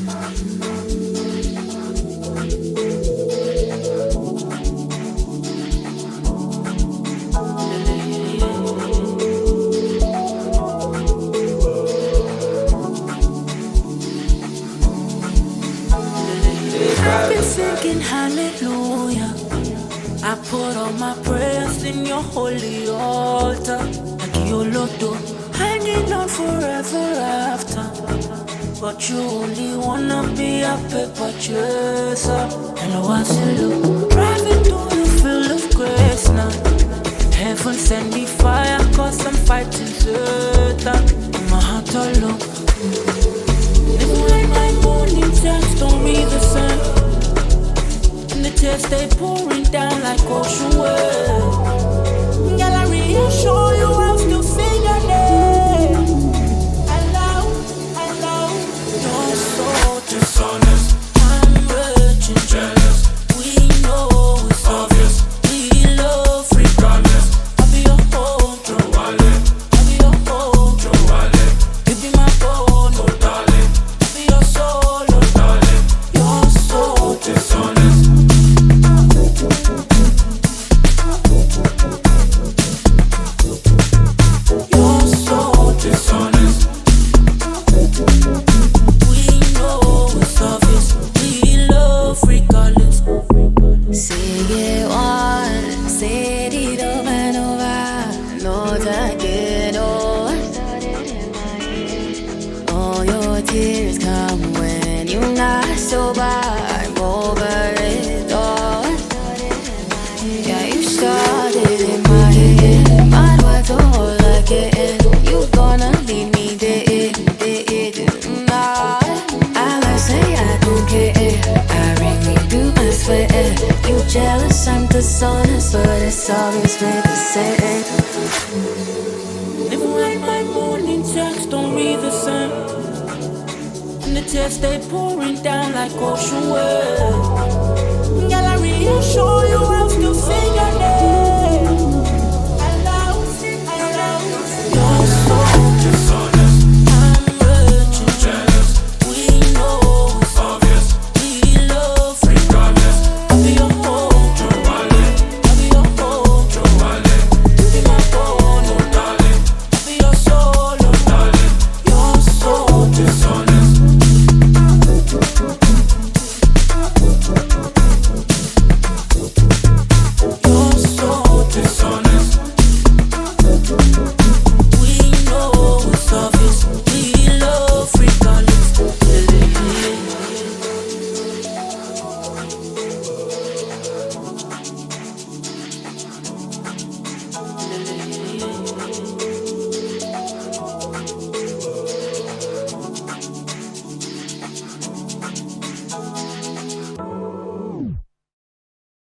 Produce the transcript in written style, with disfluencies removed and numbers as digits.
I've been singing hallelujah. I put all my prayers in your holy altar. Like your lotto, hanging on forever after. But you only wanna be a paper chaser. Hello, I say look, driving through the field of grace now. Heaven send me fire, cause I'm fighting Satan. In my heart alone. Even when my morning text don't read the sun, and the tears stay pouring down like ocean waves. Girl, I reassure you I'll still sing your name. I love, you're so dishonest. I'm virgin, jealous. We know it's obvious. We love regardless. I'll be your home, Joe Wallet. I'll be your home, Joe Wallet. You be my phone, oh darling. I'll be your soul, oh darling. You're so dishonest. You're so dishonest. We know it's obvious. We love regardless. Sigue on, seguido manova, no te quiero. All your tears come when you're not sober. I'm over it all. Yeah, you started in my head. My words all again. You gonna leave me dead. Nah, I might say I don't care. I really do, I swear. You jealous, I'm dishonest, but it's always been the same. Even when my morning text don't read the sun, and the tears stay pouring down like ocean waves. Girl, I reassure you I'll still sing your name.